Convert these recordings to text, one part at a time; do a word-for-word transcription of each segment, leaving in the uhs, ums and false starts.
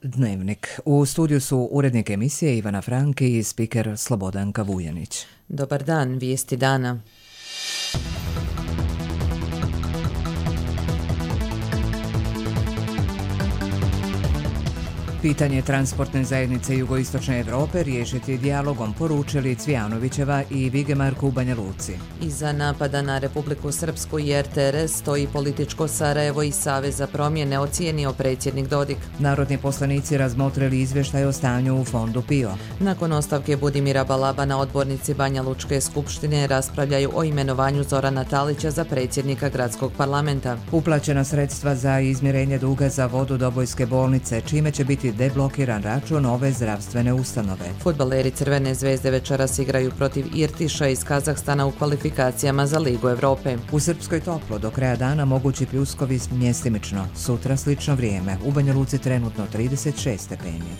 Dnevnik. U studiju su urednik emisije Ivana Franki i spiker Slobodanka Vujanić. Dobar dan, vijesti dana. Pitanje transportne zajednice jugoistočne Evrope riješiti dijalogom, poručili Cvijanovićeva i Vigemark u Banja Luci. Iza napada na Republiku Srpsku i er te er es stoji političko Sarajevo i Savez za promjene, ocijenio predsjednik Dodik. Narodni poslanici razmotrili izvještaj o stanju u fondu P I O. Nakon ostavke Budimira Balabana, odbornici Banja Lučke skupštine raspravljaju o imenovanju Zorana Talića za predsjednika gradskog parlamenta. Uplaćena sredstva za izmirenje duga za vodu Dobojske bolnice, čime će biti deblokiran račun ove zdravstvene ustanove. Fudbaleri Crvene zvezde večeras igraju protiv Irtiša iz Kazahstana u kvalifikacijama za Ligu Evrope. U Srpskoj toplo, do kraja dana mogući pljuskovi mjestimično. Sutra slično vrijeme. U Banja Luci trenutno trideset šest stepeni.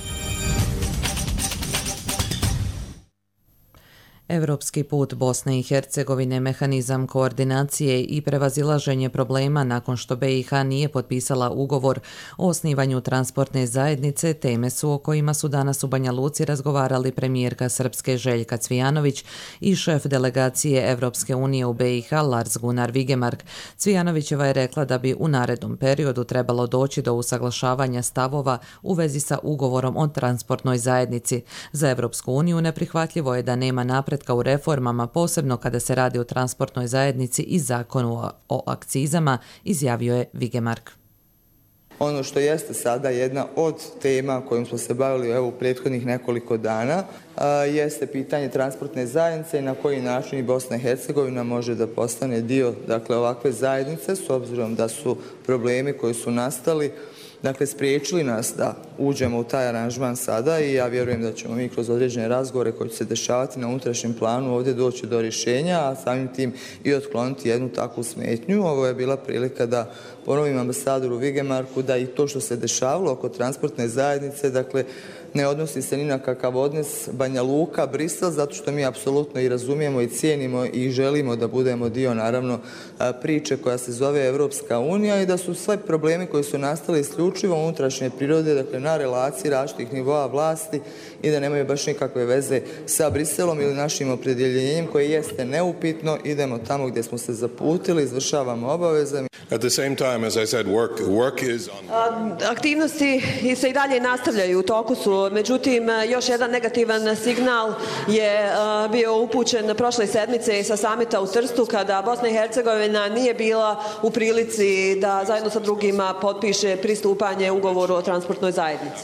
Evropski put Bosne i Hercegovine, mehanizam koordinacije i prevazilaženje problema nakon što be i ha nije potpisala ugovor o osnivanju transportne zajednice, teme su o kojima su danas u Banja Luci razgovarali premijerka Srpske Željka Cvijanović i šef delegacije Evropske unije u be i ha Lars Gunnar Vigemark. Cvijanovićeva je rekla da bi u narednom periodu trebalo doći do usaglašavanja stavova u vezi sa ugovorom o transportnoj zajednici. Za Evropsku uniju neprihvatljivo je da nema napred u reformama, posebno kada se radi o transportnoj zajednici i zakonu o akcizama, izjavio je Vigemark. Ono što jeste sada jedna od tema kojom smo se bavili evo, u prethodnih nekoliko dana a, jeste pitanje transportne zajednice i na koji način i Bosna i Hercegovina može da postane dio dakle, ovakve zajednice, s obzirom da su problemi koji su nastali Dakle, spriječili nas da uđemo u taj aranžman sada i ja vjerujem da ćemo mi kroz određene razgovore koji će se dešavati na unutrašnjem planu ovdje doći do rješenja, a samim tim i otkloniti jednu takvu smetnju. Ovo je bila prilika da ponovim ambasadoru Vigemarku da i to što se dešavalo oko transportne zajednice, dakle, ne odnosi se ni na kakav odnos Banja Luka, Brisel, zato što mi apsolutno i razumijemo i cijenimo i želimo da budemo dio, naravno, priče koja se zove Evropska unija i da su sve problemi koji su nastali isključivo unutrašnje prirode, dakle, na relaciji različitih nivoa vlasti i da nemaju baš nikakve veze sa Briselom ili našim opredjeljenjem koje jeste neupitno. Idemo tamo gdje smo se zaputili, izvršavamo obaveze. At the same time, as I said, work, work is on... Aktivnosti se i dalje nastavljaju, u toku su. Međutim, još jedan negativan signal je bio upućen prošle sedmice sa samita u Trstu, kada Bosna i Hercegovina nije bila u prilici da zajedno sa drugima potpiše pristupanje ugovoru o transportnoj zajednici.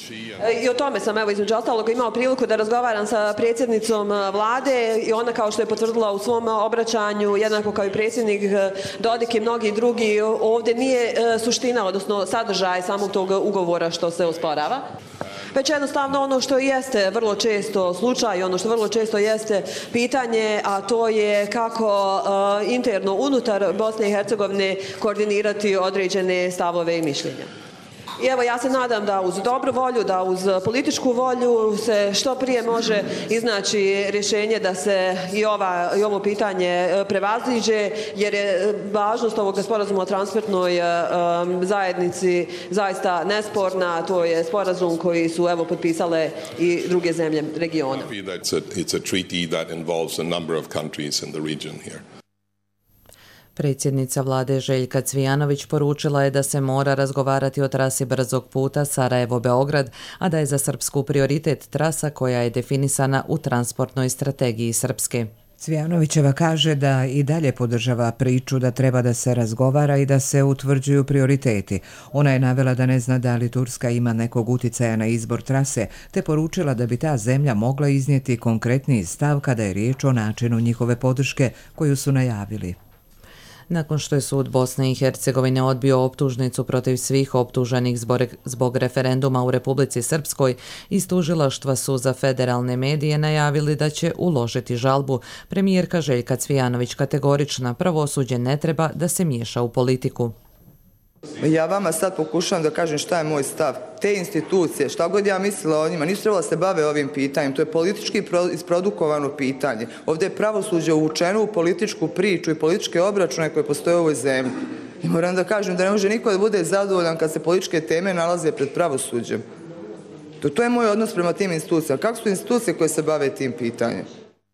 I o tome sam, evo, između ostalog, imao priliku da razgovaram sa predsjednicom vlade i ona, kao što je potvrdila u svom obraćanju, jednako kao i predsjednik Dodik i mnogi drugi, ovdje nije suština, odnosno sadržaj samog tog ugovora što se osporava, već jednostavno ono što jeste vrlo često slučaj, ono što vrlo često jeste pitanje, a to je kako uh, interno unutar Bosne i Hercegovine koordinirati određene stavove i mišljenja. I evo, ja se nadam da uz dobru volju, da uz političku volju se što prije može iznaći rješenje da se i, ova, i ovo pitanje prevaziđe, jer je važnost ovog sporazuma o transportnoj um, zajednici zaista nesporna. To je sporazum koji su evo potpisale i druge zemlje regiona. It's a treaty that involves a number of countries in the region here. Predsjednica vlade Željka Cvijanović poručila je da se mora razgovarati o trasi brzog puta Sarajevo-Beograd, a da je za Srpsku prioritet trasa koja je definisana u transportnoj strategiji Srpske. Cvijanovićeva kaže da i dalje podržava priču da treba da se razgovara i da se utvrđuju prioriteti. Ona je navela da ne zna da li Turska ima nekog uticaja na izbor trase, te poručila da bi ta zemlja mogla iznijeti konkretniji stav kada je riječ o načinu njihove podrške koju su najavili. Nakon što je sud Bosne i Hercegovine odbio optužnicu protiv svih optuženih zbog referenduma u Republici Srpskoj, iz tužilaštva su za federalne medije najavili da će uložiti žalbu. Premijerka Željka Cvijanović kategorična: pravosuđe ne treba da se miješa u politiku. Ja vama sad pokušavam da kažem šta je moj stav. Te institucije, šta god ja mislila o njima, nisu trebala se bave ovim pitanjem. To je politički isprodukovano pitanje. Ovdje je pravosuđe uvučeno u političku priču i političke obračune koje postoje u ovoj zemlji. I moram da kažem da ne može niko da bude zadovoljan kad se političke teme nalaze pred pravosuđem. To, to je moj odnos prema tim institucijama. Kako su institucije koje se bave tim pitanjem?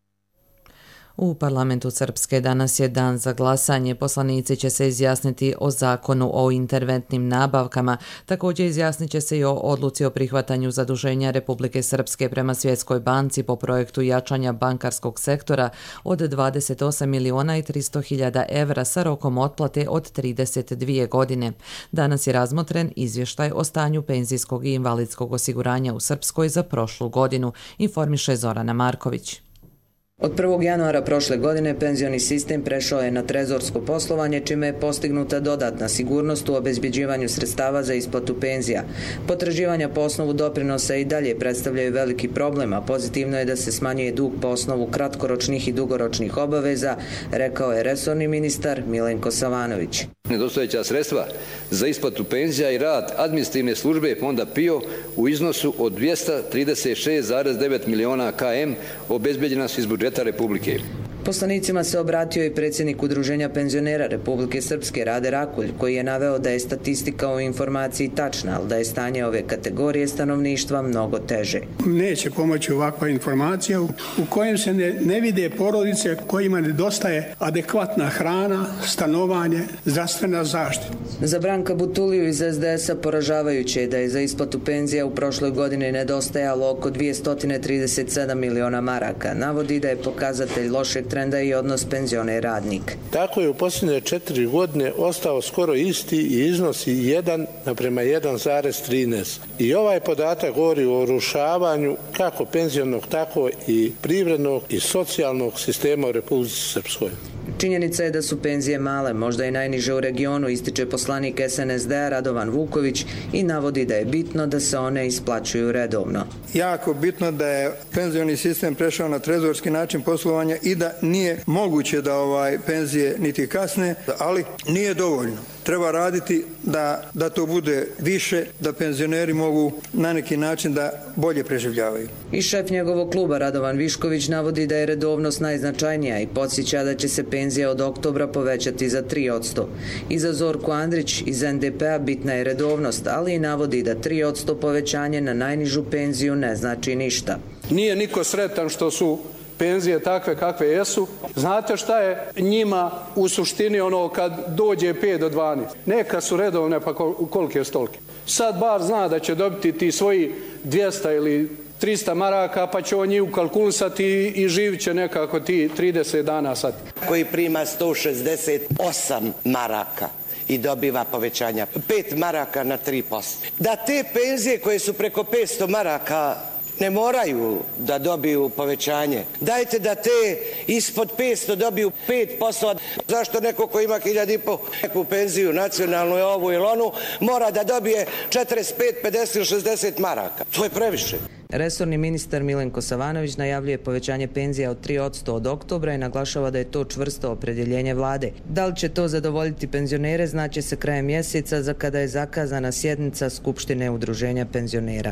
U parlamentu Srpske danas je dan za glasanje. Poslanici će se izjasniti o zakonu o interventnim nabavkama. Također izjasnit će se i o odluci o prihvatanju zaduženja Republike Srpske prema Svjetskoj banci po projektu jačanja bankarskog sektora od dvadeset osam miliona i tristo hiljada evra sa rokom otplate od trideset dvije godine. Danas je razmotren izvještaj o stanju penzijskog i invalidskog osiguranja u Srpskoj za prošlu godinu, informiše Zorana Marković. Od prvog januara prošle godine penzioni sistem prešao je na trezorsko poslovanje, čime je postignuta dodatna sigurnost u obezbeđivanju sredstava za isplatu penzija. Potraživanja po osnovu doprinosa i dalje predstavljaju veliki problem, a pozitivno je da se smanjuje dug po osnovu kratkoročnih i dugoročnih obaveza, rekao je resorni ministar Milenko Savanović. Nedostajeća sredstva za isplatu penzija i rad administrativne službe fonda P I O u iznosu od dvjesto trideset šest zarez devet miliona km obezbeđena su iz budžeta Republike. Poslanicima se obratio i predsjednik Udruženja penzionera Republike Srpske Rade Rakulj, koji je naveo da je statistika o informaciji tačna, ali da je stanje ove kategorije stanovništva mnogo teže. Neće pomoći ovakva informacija u kojem se ne, ne vide porodice kojima nedostaje adekvatna hrana, stanovanje, zdravstvena zaštita. Za Branka Butuliju iz S D S-a poražavajuće je da je za isplatu penzija u prošloj godini nedostajalo oko dvjesto trideset sedam miliona maraka. Navodi da je pokazatelj lošeg trenda i odnos penzioner-radnik. Tako je u posljednje četiri godine ostao skoro isti i iznosi jedan naprema jedan zarez trinaest. I ovaj podatak govori o urušavanju kako penzionog, tako i privrednog i socijalnog sistema u Republici Srpskoj. Činjenica je da su penzije male, možda i najniže u regionu, ističe poslanik S N S D-a Radovan Vuković i navodi da je bitno da se one isplaćuju redovno. Jako bitno da je penzioni sistem prešao na trezorski način poslovanja i da nije moguće da ovaj penzije niti kasne, ali nije dovoljno. Treba raditi da, da to bude više, da penzioneri mogu na neki način da bolje preživljavaju. I šef njegovog kluba Radovan Višković navodi da je redovnost najznačajnija i podsjeća da će se penzija od oktobra povećati za tri posto. I za Zorku Andrić iz N D P-a bitna je redovnost, ali i navodi da tri posto povećanje na najnižu penziju ne znači ništa. Nije niko sretan što su penzije takve kakve jesu. Znate šta je njima u suštini ono kad dođe pet do dvanaest? Neka su redovne pa kolike stolke. Sad bar zna da će dobiti ti svoji dvjesto ili trista maraka pa će on njih ukalkulisati i, i živit će nekako ti trideset dana sad. Koji prima sto šezdeset osam maraka i dobiva povećanja pet maraka na tri posto. Da te penzije koje su preko petsto maraka ne moraju da dobiju povećanje. Dajte da te ispod petsto dobiju pet posto. Zašto neko ko ima hiljadu i po neku penziju, nacionalnu je ovu ili onu, mora da dobije četrdeset pet, pedeset ili šezdeset maraka? To je previše. Resorni ministar Milenko Savanović najavljuje povećanje penzija od tri posto od oktobra i naglašava da je to čvrsto opredjeljenje vlade. Da li će to zadovoljiti penzionere znaće se krajem mjeseca za kada je zakazana sjednica Skupštine Udruženja penzionera.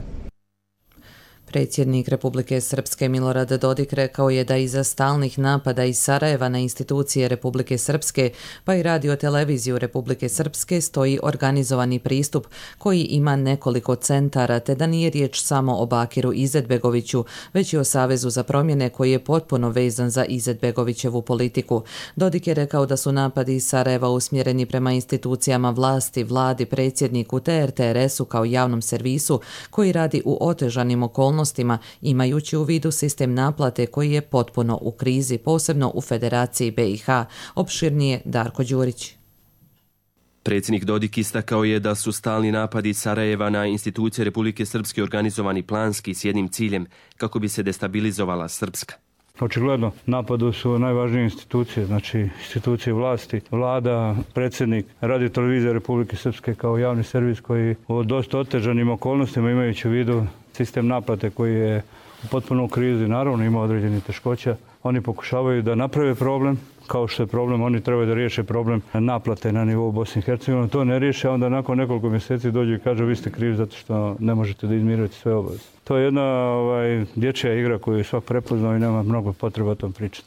Predsjednik Republike Srpske Milorad Dodik rekao je da iza stalnih napada iz Sarajeva na institucije Republike Srpske, pa i radio-televiziju Republike Srpske stoji organizovani pristup koji ima nekoliko centara, te da nije riječ samo o Bakiru Izetbegoviću, već i o Savezu za promjene koji je potpuno vezan za Izetbegovićevu politiku. Dodik je rekao da su napadi iz Sarajeva usmjereni prema institucijama vlasti, vladi, predsjedniku te R T R S-u kao javnom servisu koji radi u otežanim okolnostima, imajući u vidu sistem naplate koji je potpuno u krizi, posebno u Federaciji B i H. Opširnije Darko Đurić. Predsjednik Dodik istakao je da su stalni napadi Sarajeva na institucije Republike Srpske organizovani planski s jednim ciljem, kako bi se destabilizovala Srpska. Očigledno, napadu su najvažnije institucije, znači institucije vlasti, vlada, predsjednik, radio televizija Republike Srpske kao javni servis koji u dosta otežanim okolnostima imajući u vidu sistem naplate koji je potpuno u krizi, naravno ima određenih teškoća. Oni pokušavaju da naprave problem, kao što je problem, oni trebaju da riješe problem naplate na nivou Bosne i Hercegovine. To ne riješe, onda nakon nekoliko mjeseci dođu i kažu vi ste krivi zato što ne možete da izmirujete sve obaveze. To je jedna ovaj, dječja igra koju je svak prepoznao i nema mnogo potreba o tom pričati.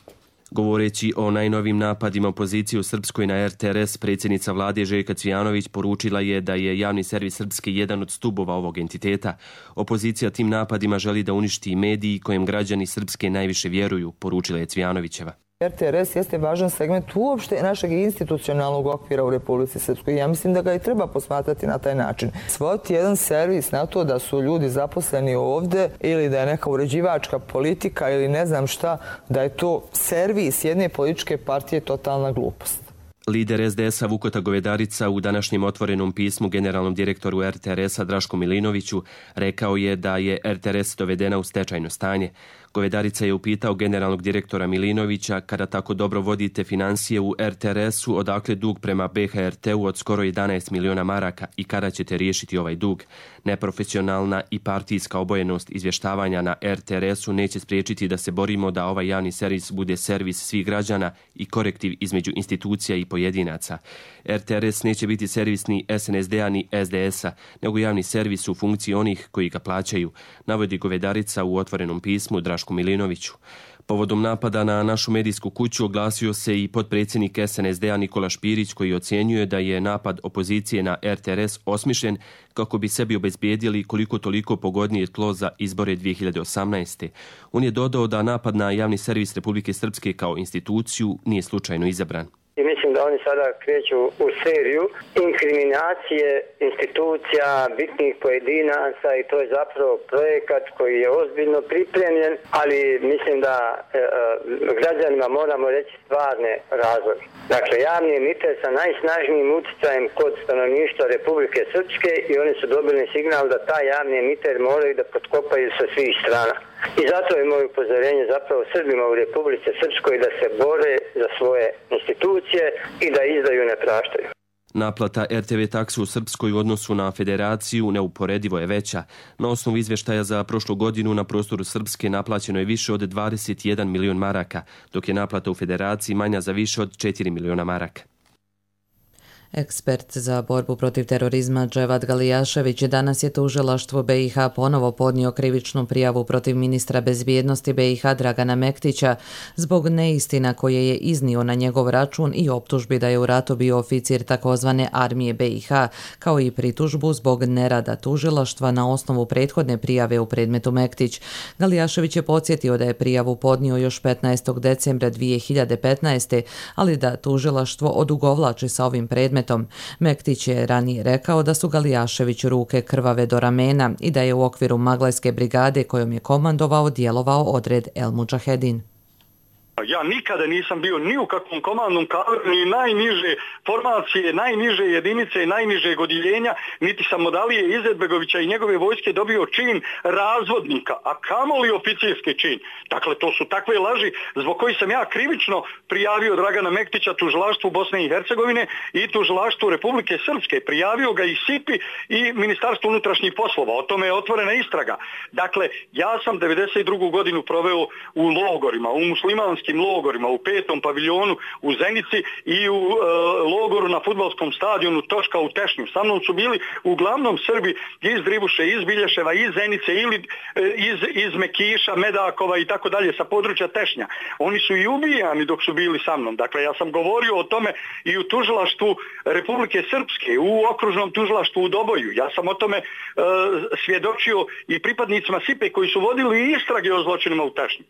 Govoreći o najnovim napadima opozicije u Srpskoj na er te er es, predsjednica vlade Željka Cvijanović poručila je da je javni servis Srpske jedan od stubova ovog entiteta. Opozicija tim napadima želi da uništi mediji kojem građani Srpske najviše vjeruju, poručila je Cvijanovićeva. er te er es jeste važan segment uopšte našeg institucionalnog okvira u Republici Srpskoj. Ja mislim da ga i treba posmatrati na taj način. Svojiti jedan servis na to da su ljudi zaposleni ovde ili da je neka uređivačka politika ili ne znam šta, da je to servis jedne političke partije, totalna glupost. Lider es de es a Vukota Govedarica u današnjem otvorenom pismu generalnom direktoru er te er es a Draško Milinoviću rekao je da je er te er es dovedena u stečajno stanje. Govedarica je upitao generalnog direktora Milinovića, kada tako dobro vodite financije u er te er esu, odakle dug prema be ha er te-u od skoro jedanaest miliona maraka i kada ćete riješiti ovaj dug. Neprofesionalna i partijska obojenost izvještavanja na er te er esu neće spriječiti da se borimo da ovaj javni servis bude servis svih građana i korektiv između institucija i pojedinaca. er te er es neće biti servis ni es en es de a ni es de es a, nego javni servis u funkciji onih koji ga plaćaju, navodi Govedarica u otvorenom pismu Drašku Milinoviću. Povodom napada na našu medijsku kuću oglasio se i potpredsjednik es en es de a Nikola Špirić, koji ocjenjuje da je napad opozicije na er te er es osmišljen kako bi sebi obezbijedili koliko toliko pogodnije tlo za izbore dvije hiljade osamnaeste. On je dodao da napad na javni servis Republike Srpske kao instituciju nije slučajno izabran. I mislim da oni sada kreću u seriju inkriminacije institucija, bitnih pojedinaca i to je zapravo projekat koji je ozbiljno pripremljen, ali mislim da e, građanima moramo reći stvarne razloge. Dakle, javni emiter sa najsnažnijim utjecajem kod stanovništva Republike Srpske i oni su dobili signal da taj javni emiter moraju da potkopaju sa svih strana. I zato je moje upozorenje zapravo Srbima u Republici Srpskoj da se bore za svoje institucije i da izdaju ne praštaju. Naplata er te ve takse u Srpskoj u odnosu na federaciju neuporedivo je veća. Na osnovu izvještaja za prošlu godinu na prostoru Srpske naplaćeno je više od dvadeset jedan milion maraka, dok je naplata u federaciji manja za više od četiri miliona maraka. Ekspert za borbu protiv terorizma Dževad Galijašević danas je tužilaštvo be i ha ponovo podnio krivičnu prijavu protiv ministra bezbjednosti be i ha Dragana Mektića zbog neistina koje je iznio na njegov račun i optužbi da je u ratu bio oficir takozvane armije be i ha, kao i pritužbu zbog nerada tužilaštva na osnovu prethodne prijave u predmetu Mektić. Galijašević je podsjetio da je prijavu podnio još petnaestog decembra dvije hiljade petnaeste, ali da tužilaštvo odugovlači sa ovim predmetom. Mektić je ranije rekao da su Galijaševiću ruke krvave do ramena i da je u okviru Maglajske brigade kojom je komandovao djelovao odred El Mudžahedin. Ja nikada nisam bio ni u kakvom komandnom kadru, ni najniže formacije, najniže jedinice, najnižeg odjeljenja, niti sam od Alije Izetbegovića i njegove vojske dobio čin razvodnika, a kamoli oficirski čin. Dakle, to su takve laži zbog kojih sam ja krivično prijavio Dragana Mektića tužilaštvu Bosne i Hercegovine i tužilaštvu Republike Srpske. Prijavio ga i es i pe i i Ministarstvo unutrašnjih poslova. O tome je otvorena istraga. Dakle, ja sam devedeset drugu godinu proveo u logorima, u muslimanskim logorima, u petom paviljonu u Zenici i u e, logoru na fudbalskom stadionu Toška u Tešnju. Sa mnom su bili uglavnom Srbi iz Dribuše, iz Bilješeva, iz Zenice ili e, iz, iz Mekiša, Medakova i tako dalje sa područja Tešnja. Oni su i ubijani dok su bili sa mnom. Dakle, ja sam govorio o tome i u tužilaštvu Republike Srpske, u okružnom tužilaštvu u Doboju. Ja sam o tome e, svjedočio i pripadnicima es i pe koji su vodili istrage o zločinima u Tešnju.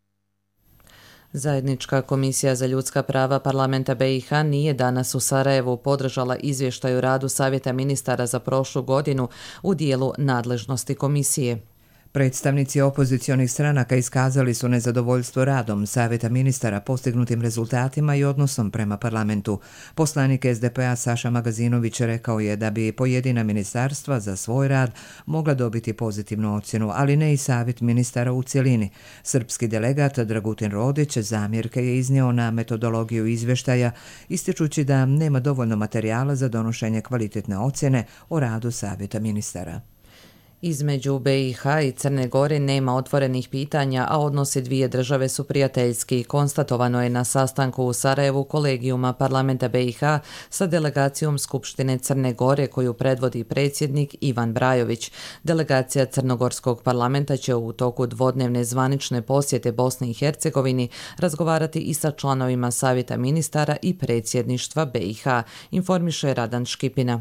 Zajednička komisija za ljudska prava parlamenta be i ha nije danas u Sarajevu podržala izvještaj o radu Savjeta ministara za prošlu godinu u dijelu nadležnosti komisije. Predstavnici opozicionih stranaka iskazali su nezadovoljstvo radom Savjeta ministara, postignutim rezultatima i odnosom prema parlamentu. Poslanik es de pe a Saša Magazinović rekao je da bi pojedina ministarstva za svoj rad mogla dobiti pozitivnu ocjenu, ali ne i Savjet ministara u cjelini. Srpski delegat Dragutin Rodić zamjerke je iznio na metodologiju izvještaja, ističući da nema dovoljno materijala za donošenje kvalitetne ocjene o radu Savjeta ministara. Između be i ha i Crne Gore nema otvorenih pitanja, a odnosi dvije države su prijateljski. Konstatovano je na sastanku u Sarajevu kolegijuma parlamenta be i ha sa delegacijom Skupštine Crne Gore koju predvodi predsjednik Ivan Brajović. Delegacija Crnogorskog parlamenta će u toku dvodnevne zvanične posjete Bosni i Hercegovini razgovarati i sa članovima Savjeta ministara i predsjedništva be i ha, informiše Radan Škipina.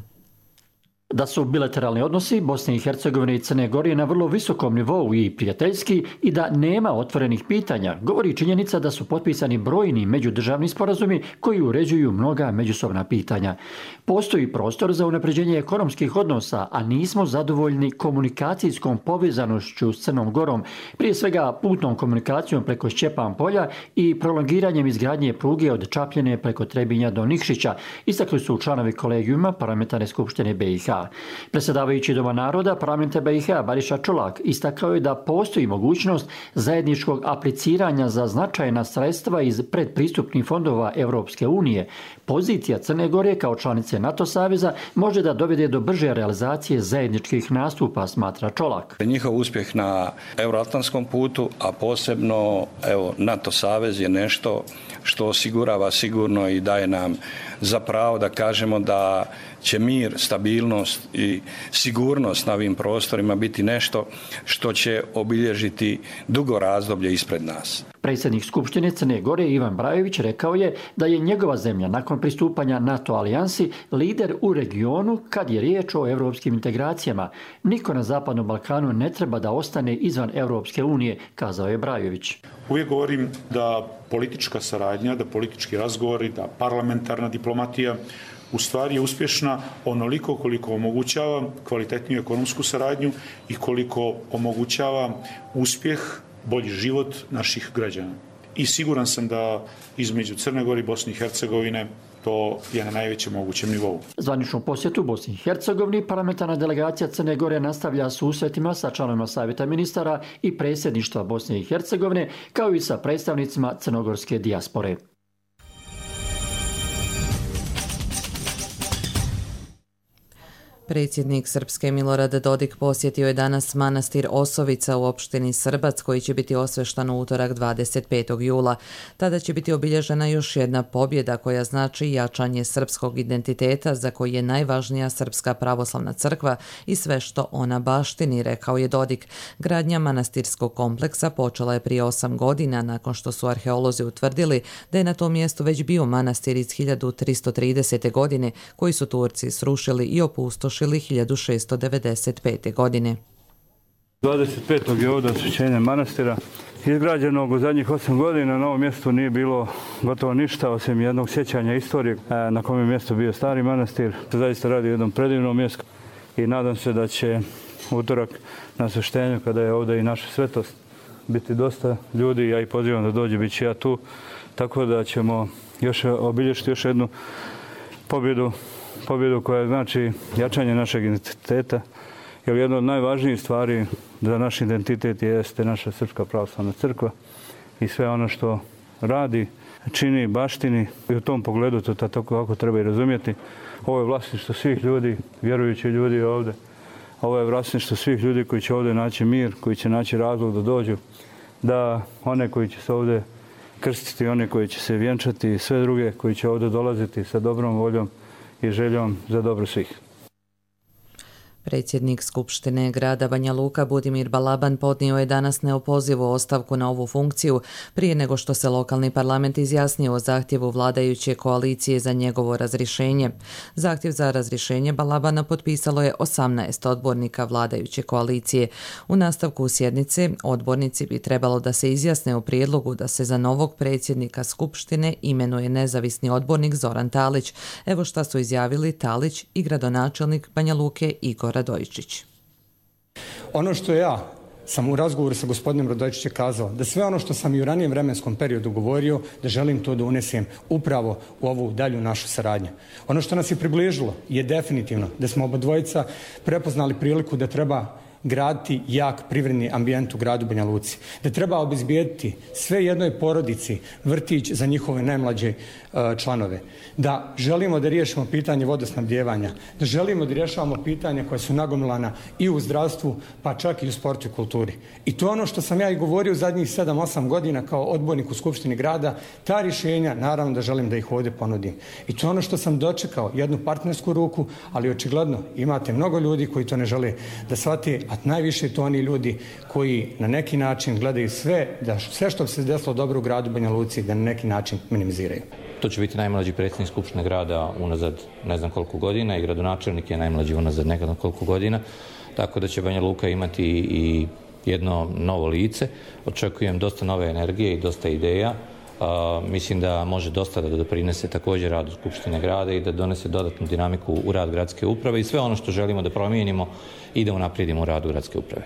Da su bilateralni odnosi Bosne i Hercegovine i Crne Gore na vrlo visokom nivou i prijateljski i da nema otvorenih pitanja, govori činjenica da su potpisani brojni međudržavni sporazumi koji uređuju mnoga međusobna pitanja. Postoji prostor za unapređenje ekonomskih odnosa, a nismo zadovoljni komunikacijskom povezanošću s Crnom Gorom, prije svega putnom komunikacijom preko Šćepan polja i prolongiranjem izgradnje pruge od Čapljene preko Trebinja do Nikšića, istakli su članovi kolegijuma Parlamentarne skupštine be i ha. Predsjedavajući Doma naroda parlamenta be i ha Bariša Čolak istakao je da postoji mogućnost zajedničkog apliciranja za značajna sredstva iz predpristupnih fondova Europske unije. Pozicija Crne Gore kao članice NATO saveza može da dovede do brže realizacije zajedničkih nastupa, smatra Čolak. Njihov uspjeh na euroatlantskom putu, a posebno evo, NATO savez je nešto što osigurava sigurno i daje nam za pravo da kažemo da će mir, stabilnost i sigurnost na ovim prostorima biti nešto što će obilježiti dugo razdoblje ispred nas. Predsjednik Skupštine Crne Gore Ivan Brajović rekao je da je njegova zemlja nakon pristupanja NATO alijansi lider u regionu kad je riječ o europskim integracijama. Niko na Zapadnom Balkanu ne treba da ostane izvan Europske unije, kazao je Brajović. Uvijek govorim da politička saradnja, da politički razgovori, da parlamentarna diplomatija u stvari je uspješna onoliko koliko omogućava kvalitetniju ekonomsku saradnju i koliko omogućava uspjeh, bolji život naših građana. I siguran sam da između Crne Gore i Bosne i Hercegovine to je na najvećem mogućem nivou. Zvaničnu posjetu Bosni i Hercegovini parlamentarna delegacija Crne Gore nastavlja susretima sa članovima Savjeta ministara i predsjedništva Bosne i Hercegovine, kao i sa predstavnicima crnogorske dijaspore. Predsjednik Srpske Milorad Dodik posjetio je danas manastir Osovica u opštini Srbac koji će biti osveštan u utorak dvadeset petog jula. Tada će biti obilježena još jedna pobjeda koja znači jačanje srpskog identiteta za koji je najvažnija Srpska pravoslavna crkva i sve što ona baštini, rekao je Dodik. Gradnja manastirskog kompleksa počela je prije osam godina nakon što su arheolozi utvrdili da je na tom mjestu već bio manastir iz hiljadu tristo tridesete. godine koji su Turci srušili i opustošili hiljadu šesto devedeset pete. godine. dvadeset petog je ovdje osvećenje manastira. Izgrađenog u zadnjih osam godina na ovom mjestu nije bilo gotovo ništa osim jednog sjećanja istorije na kom je mjesto bio stari manastir. Zaista radi u jednom predivnom mjestu i nadam se da će utorak na osveštenju, kada je ovdje i naša svetost, biti dosta ljudi. Ja ih pozivam da dođe, bit će ja tu, tako da ćemo još obilježiti još jednu pobjedu pobjedu koja znači jačanje našeg identiteta, jer jedna od najvažnijih stvari za naš identitet jeste naša Srpska pravoslavna crkva i sve ono što radi, čini, baštini i u tom pogledu to tako kako treba i razumjeti. Ovo je vlasništvo svih ljudi, vjerujući ljudi ovdje. Ovo je vlasništvo svih ljudi koji će ovdje naći mir, koji će naći razlog da dođu, da one koji će se ovdje krstiti, one koji će se vjenčati i sve druge koji će ovdje dolaziti sa dobrom voljom i željom za dobro svih. Predsjednik Skupštine grada Banja Luka Budimir Balaban podnio je danas neopozivu ostavku na ovu funkciju prije nego što se lokalni parlament izjasnio o zahtjevu vladajuće koalicije za njegovo razrješenje. Zahtjev za razrješenje Balabana potpisalo je osamnaest odbornika vladajuće koalicije. U nastavku sjednice odbornici bi trebalo da se izjasne o prijedlogu da se za novog predsjednika Skupštine imenuje nezavisni odbornik Zoran Talić. Evo šta su izjavili Talić i gradonačelnik Banja Luke Igor Radojičić. Ono što ja sam u razgovoru sa gospodinom Radojičićem kazao, da sve ono što sam i u ranijem vremenskom periodu govorio, da želim to da unesem upravo u ovu dalju našu saradnju. Ono što nas je približilo je definitivno da smo oba dvojica prepoznali priliku da treba graditi jak privredni ambijent u gradu Banja Luci, da treba obezbijediti sve jednoj porodici vrtić za njihove najmlađe članove, da želimo da riješimo pitanje vodosnabdijevanja, da želimo da rješavamo pitanja koja su nagomilana i u zdravstvu, pa čak i u sportu i kulturi. I to je ono što sam ja i govorio u zadnjih sedam osam godina kao odbornik u Skupštini grada. Ta rješenja, naravno da želim da ih ovdje ponudim. I to je ono što sam dočekao, jednu partnersku ruku, ali očigledno imate mnogo ljudi koji to ne žele da shvate, a najviše to oni ljudi koji na neki način gledaju sve, da sve što se desilo dobro u gradu Banja Luci, da na neki način minimiziraju. To će biti najmlađi predsjednik Skupštine grada unazad ne znam koliko godina i gradonačelnik je najmlađi unazad ne znam koliko godina, tako da će Banja Luka imati i jedno novo lice. Očekujem dosta nove energije i dosta ideja. Uh, mislim da može dosta da doprinese također radu Skupštine grada i da donese dodatnu dinamiku u rad gradske uprave i sve ono što želimo da promijenimo i da unaprijedimo u radu gradske uprave.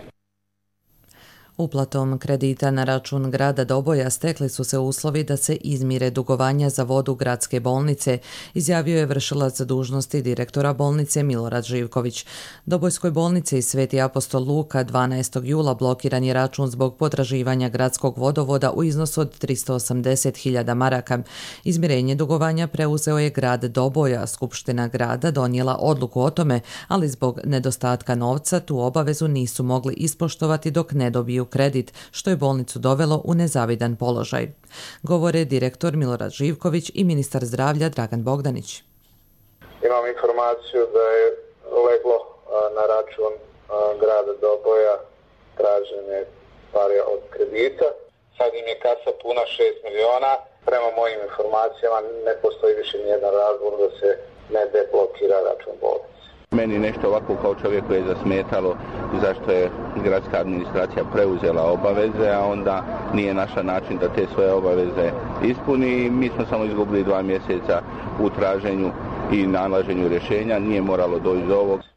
Uplatom kredita na račun grada Doboja stekli su se uslovi da se izmire dugovanja za vodu gradske bolnice, izjavio je vršilac dužnosti direktora bolnice Milorad Živković. Dobojskoj bolnici Sveti apostol Luka dvanaestog jula blokiran je račun zbog potraživanja gradskog vodovoda u iznosu od tristo osamdeset hiljada maraka. Izmirenje dugovanja preuzeo je grad Doboja. Skupština grada donijela odluku o tome, ali zbog nedostatka novca tu obavezu nisu mogli ispoštovati dok ne dobiju kredit, što je bolnicu dovelo u nezavidan položaj. Govore direktor Milorad Živković i ministar zdravlja Dragan Bogdanić. Imam informaciju da je leglo na račun grada Doboja traženje pare od kredita. Sad im je kasa puna šest miliona. Prema mojim informacijama ne postoji više nijedan razlog da se ne deblokira račun bolnice. Meni nešto ovako kao čovjeku je zasmetalo zašto je gradska administracija preuzela obaveze, a onda nije našla način da te svoje obaveze ispuni. Mi smo samo izgubili dva mjeseca u traženju i nalaženju rješenja, nije moralo doći do ovog.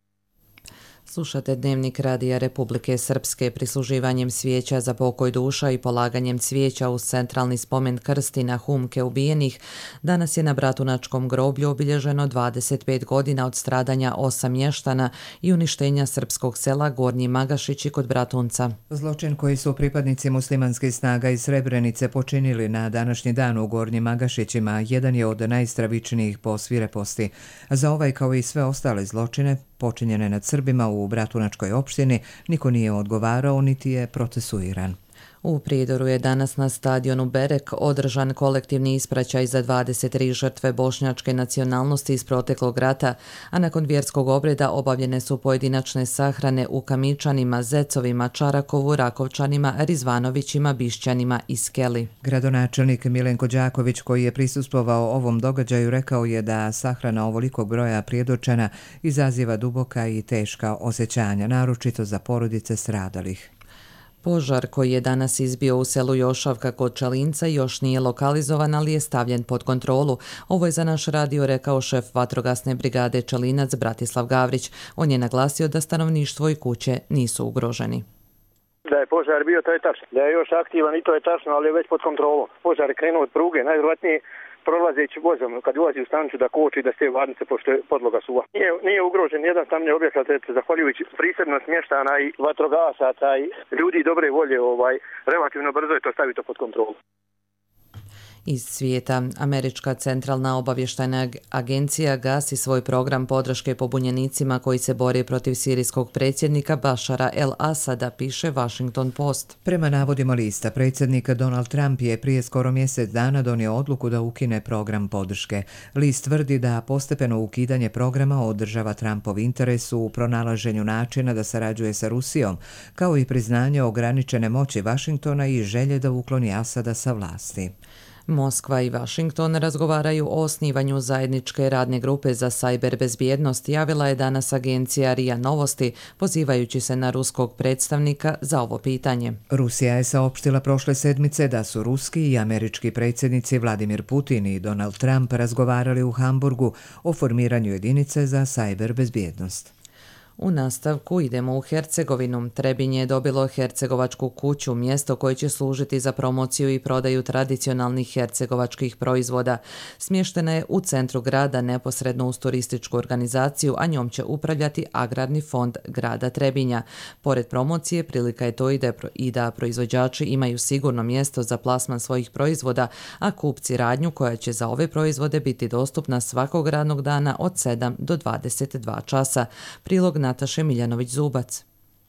Slušate Dnevnik Radija Republike Srpske. Prisluživanjem svijeća za pokoj duša i polaganjem cvijeća uz centralni spomen krsti na humke ubijenih, danas je na Bratunačkom groblju obilježeno dvadeset pet godina od stradanja osam mještana i uništenja srpskog sela Gornji Magašići kod Bratunca. Zločin koji su pripadnici muslimanskih snaga iz Srebrenice počinili na današnji dan u Gornjim Magašićima jedan je od najstravičnijih po svireposti. Za ovaj kao i sve ostale zločine počinjene nad Srbima u Bratunačkoj opštini niko nije odgovarao niti je procesuiran. U Prijedoru je danas na stadionu Berek održan kolektivni ispraćaj za dvadeset tri žrtve bošnjačke nacionalnosti iz proteklog rata, a nakon vjerskog obreda obavljene su pojedinačne sahrane u Kamičanima, Zecovima, Čarakovu, Rakovčanima, Rizvanovićima, Bišćanima i Skeli. Gradonačelnik Milenko Đaković, koji je prisustvovao ovom događaju, rekao je da sahrana ovolikog broja Prijedorčana izaziva duboka i teška osjećanja, naročito za porodice stradalih. Požar koji je danas izbio u selu Jošavka kod Čalinca još nije lokalizovan, ali je stavljen pod kontrolu. Ovo je za naš radio rekao šef vatrogasne brigade Čalinac Bratislav Gavrić. On je naglasio da stanovništvo i kuće nisu ugroženi. Da je požar bio, to je tačno. Da je još aktivan i to je tačno, ali je već pod kontrolom. Požar je krenuo od pruge, najvjerojatnije prolazeći vozom, kad ulazi u stanicu da koči da ste varnice pošto je podloga suva. Nije, nije ugrožen jedan stambeni objekat, zahvaljujući prisebno smještana i vatrogasaca i ljudi dobre volje, ovaj, relativno brzo je to stavito pod kontrolu. Iz svijeta, Američka centralna obavještajna agencija gasi svoj program podrške pobunjenicima koji se bore protiv sirijskog predsjednika Bašara el-Asada, piše Washington Post. Prema navodima lista, predsjednik Donald Trump je prije skoro mjesec dana donio odluku da ukine program podrške. List tvrdi da postepeno ukidanje programa održava Trumpov interes u pronalaženju načina da sarađuje sa Rusijom, kao i priznanje ograničene moći Washingtona i želje da ukloni Asada sa vlasti. Moskva i Washington razgovaraju o osnivanju zajedničke radne grupe za sajber bezbjednost, javila je danas agencija R I A Novosti, pozivajući se na ruskog predstavnika za ovo pitanje. Rusija je saopštila prošle sedmice da su ruski i američki predsjednici Vladimir Putin i Donald Trump razgovarali u Hamburgu o formiranju jedinice za sajber bezbjednost. U nastavku idemo u Hercegovinu. Trebinje je dobilo Hercegovačku kuću, mjesto koje će služiti za promociju i prodaju tradicionalnih hercegovačkih proizvoda. Smještena je u centru grada neposredno uz turističku organizaciju, a njom će upravljati Agrarni fond grada Trebinja. Pored promocije, prilika je to i da proizvođači imaju sigurno mjesto za plasman svojih proizvoda, a kupci radnju koja će za ove proizvode biti dostupna svakog radnog dana od sedam do dvadeset dva časa. Prilog Nataše Miljanović-Zubac.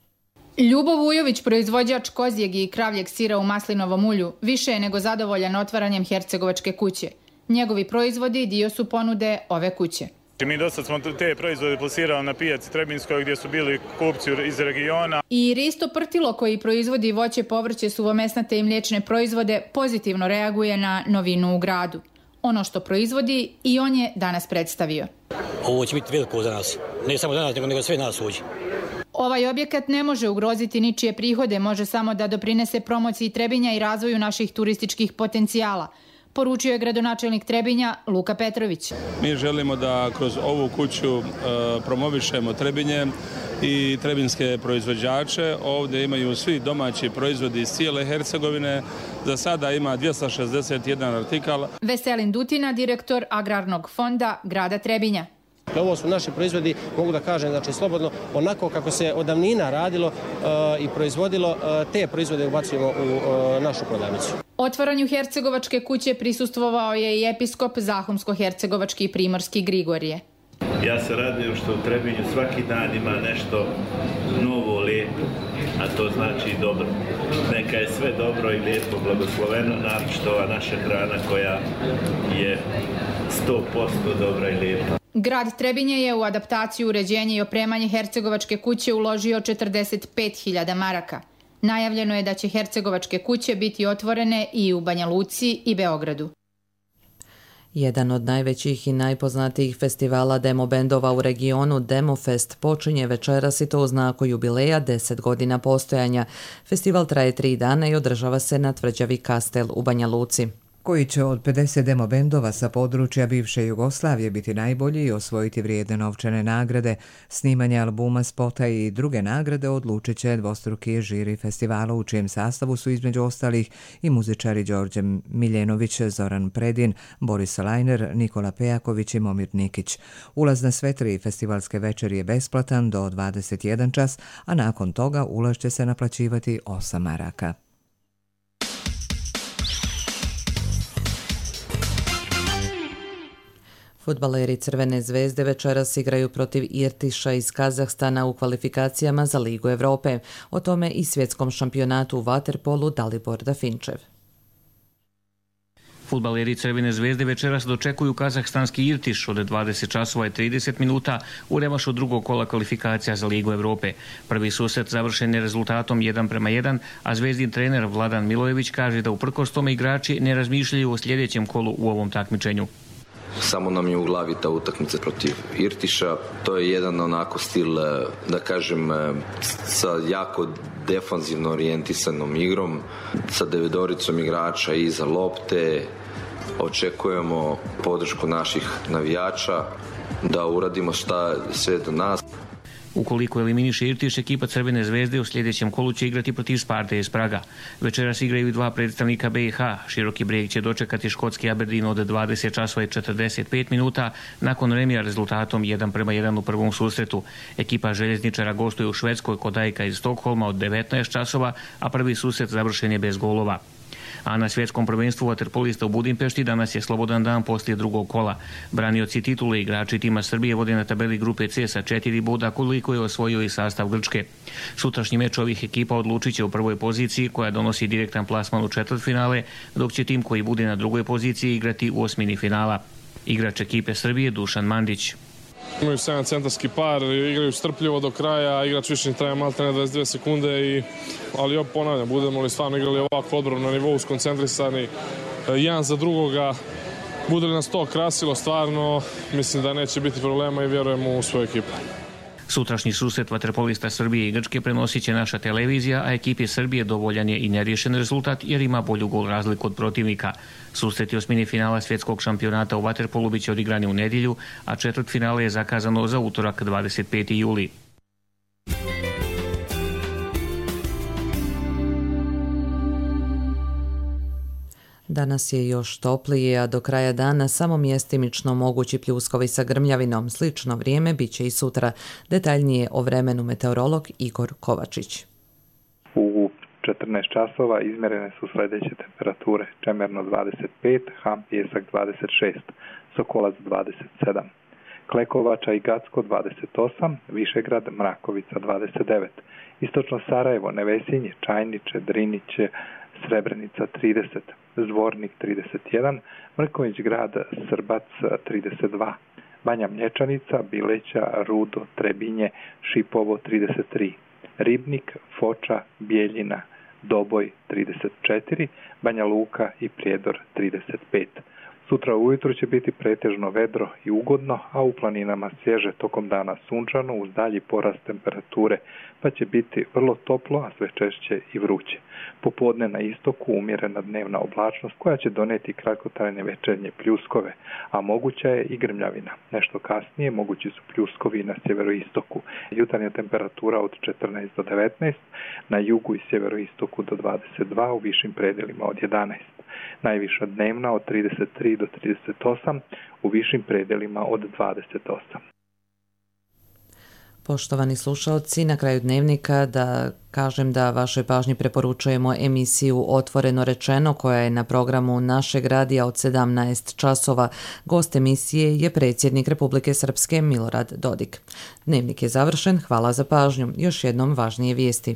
Ljubo Vujović, proizvođač kozjeg i kravljeg sira u maslinovom ulju, više je nego zadovoljan otvaranjem Hercegovačke kuće. Njegovi proizvodi dio su ponude ove kuće. Mi dosta smo te proizvode plasirali na pijaci Trebinskoj gdje su bili kupci iz regiona. I Risto Prtilo, koji proizvodi voće, povrće, suvomesnate i mliječne proizvode, pozitivno reaguje na novinu u gradu. Ono što proizvodi i on je danas predstavio. Ovo će biti veliko za nas. Ne samo za nas, nego, nego sve nas uđe. Ovaj objekat ne može ugroziti ničije prihode, može samo da doprinese promociji Trebinja i razvoju naših turističkih potencijala, poručio je gradonačelnik Trebinja Luka Petrović. Mi želimo da kroz ovu kuću e, promovišemo Trebinje i trebinske proizvođače. Ovdje imaju svi domaći proizvodi iz cijele Hercegovine. Za sada ima dvjesto šezdeset jedan artikal. Veselin Dutina, direktor Agrarnog fonda grada Trebinja. Ovo su naši proizvodi, mogu da kažem, znači slobodno, onako kako se od davnina radilo uh, i proizvodilo, uh, te proizvode ubacujemo u uh, našu prodavnicu. Otvaranju Hercegovačke kuće prisustvovao je i episkop Zahumsko-hercegovački i primorski Grigorije. Ja se radujem što u Trebinju svaki dan ima nešto novo, lijepo, a to znači dobro. Neka je sve dobro i lijepo, blagosloveno, naročito ova naša hrana koja je sto posto dobra i lijepa. Grad Trebinje je u adaptaciju, uređenje i opremanje Hercegovačke kuće uložio četrdeset pet hiljada maraka. Najavljeno je da će Hercegovačke kuće biti otvorene i u Banja Luci i Beogradu. Jedan od najvećih i najpoznatijih festivala demo bendova u regionu, Demofest, počinje večeras i to u znaku jubileja deset godina postojanja. Festival traje tri dana i održava se na tvrđavi Kastel u Banja Luci. Koji će od pedeset demo bendova sa područja bivše Jugoslavije biti najbolji i osvojiti vrijedne novčane nagrade, snimanje albuma, spota i druge nagrade odlučit će dvostruki žiri festivala, u čijem sastavu su između ostalih i muzičari Đorđe Miljenović, Zoran Predin, Boris Lajner, Nikola Pejaković i Momir Nikić. Ulaz na sve tri festivalske večeri je besplatan do dvadeset jedan čas, a nakon toga ulaz će se naplaćivati osam maraka. Fudbaleri Crvene zvezde večeras igraju protiv Irtiša iz Kazahstana u kvalifikacijama za Ligu Evrope. O tome i svjetskom šampionatu u vaterpolu Dalibor Dafinčev. Fudbaleri Crvene zvezde večeras dočekuju kazahstanski Irtiš od dvadeset časova i trideset minuta u revanšu drugog kola kvalifikacija za Ligu Evrope. Prvi susret završen je rezultatom jedan prema jedan, a zvezdin trener Vladan Milojević kaže da uprkos tome igrači ne razmišljaju o sljedećem kolu u ovom takmičenju. Samo nam je u glavi ta utakmica protiv Irtiša. To je jedan onako stil, da kažem, sa jako defanzivno orijentisanom igrom, sa devedoricom igrača iza lopte. Očekujemo podršku naših navijača da uradimo šta sve do nas. Ukoliko eliminiše Irtiš, ekipa Crvene zvezde u sljedećem kolu će igrati protiv Sparte iz Praga. Večeras igraju i dva predstavnika B i H. Široki Brijeg će dočekati škotski Aberdeen od dvadeset časova i četrdeset pet minuta nakon remija rezultatom jedan prema jedan u prvom susretu. Ekipa željezničara gostuje u Švedskoj kod Ajka iz Stokholma od devetnaest časova, a prvi susret završen je bez golova. A na svjetskom prvenstvu vaterpolista u Budimpešti danas je slobodan dan poslije drugog kola. Branioci titule igrači tima Srbije vode na tabeli grupe C sa četiri boda, koliko je osvojio i sastav Grčke. Sutrašnji meč ovih ekipa odlučit će u prvoj poziciji, koja donosi direktan plasman u četvrtfinale, dok će tim koji bude na drugoj poziciji igrati u osmini finala. Igrač ekipe Srbije Dušan Mandić. Imaju sedam centarski par, igraju strpljivo do kraja, igrač više traje malte ne dvadeset dvije sekunde, i, ali opet ponavljam, budemo li stvarno igrali ovako odbranu na nivou, skoncentrisani jedan za drugoga, bude li nas to krasilo stvarno, mislim da neće biti problema i vjerujemo u svoju ekipu. Sutrašnji susret vaterpolista Srbije i Grčke prenosit će naša televizija, a ekipi Srbije dovoljan je i neriješen rezultat jer ima bolju gol razliku od protivnika. Susret i osmini finala svjetskog šampionata u vaterpolu biće odigrani u nedjelju, a četvrtfinale je zakazano za utorak dvadeset peti juli. Danas je još toplije, a do kraja dana samo mjestimično mogući pljuskovi sa grmljavinom. Slično vrijeme bit će i sutra. Detaljnije o vremenu meteorolog Igor Kovačić. U četrnaest časova izmjerene su sljedeće temperature: Čemerno dvadeset pet, Ham Pijesak dvadeset šest, Sokolac dvadeset sedam, Klekovača i Gacko dvadeset osam, Višegrad, Mrakovica dvadeset devet, Istočno Sarajevo, Nevesinje, Čajniče, Driniće, Srebrenica trideset, Zvornik trideset jedan, Mrković grad, Srbac trideset dva, Banja Mlječanica, Bileća, Rudo, Trebinje, Šipovo trideset tri, Ribnik, Foča, Bijeljina, Doboj trideset četiri, Banja Luka i Prijedor trideset pet. Sutra ujutro će biti pretežno vedro i ugodno, a u planinama svježe, tokom dana sunčano uz dalji porast temperature, pa će biti vrlo toplo, a sve češće i vruće. Popodne na istoku umjerena dnevna oblačnost koja će doneti kratkotrajne večernje pljuskove, a moguća je i grmljavina. Nešto kasnije mogući su pljuskovi na sjeveroistoku. Jutarnja temperatura od četrnaest do devetnaest, na jugu i sjeveroistoku do dvadeset dva, u višim predjelima od jedanaest. Najviša dnevna od trideset tri do trideset osam, u višim predjelima od dvadeset osam. Poštovani slušalci, na kraju dnevnika da kažem da vašoj pažnji preporučujemo emisiju Otvoreno rečeno koja je na programu našeg radija od sedamnaest časova. Gost emisije je predsjednik Republike Srpske Milorad Dodik. Dnevnik je završen, hvala za pažnju. Još jednom važnije vijesti.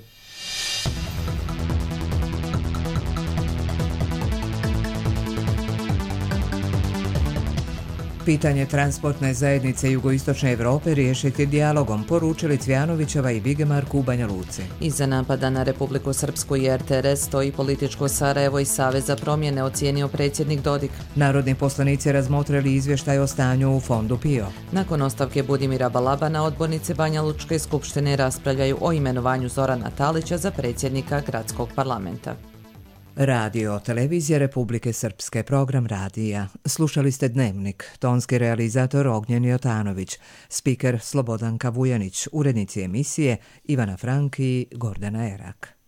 Pitanje transportne zajednice jugoistočne Europe riješiti dijalogom, poručili Cvjanovićeva i Bigemark u Banja Luci. Iza napada na Republiku Srpsku i R T R S stoji političko Sarajevo i Savez za promjene, ocijenio predsjednik Dodik. Narodni poslanici razmotrili izvještaj o stanju u fondu P I O. Nakon ostavke Budimira Balabana, odbornice Banja Lučke skupštine raspravljaju o imenovanju Zorana Talića za predsjednika gradskog parlamenta. Radio, televizija Republike Srpske, program radija. Slušali ste Dnevnik, tonski realizator Ognjen Jotanović, spiker Slobodanka Vujanić, urednici emisije Ivana Frank i Gordana Erak.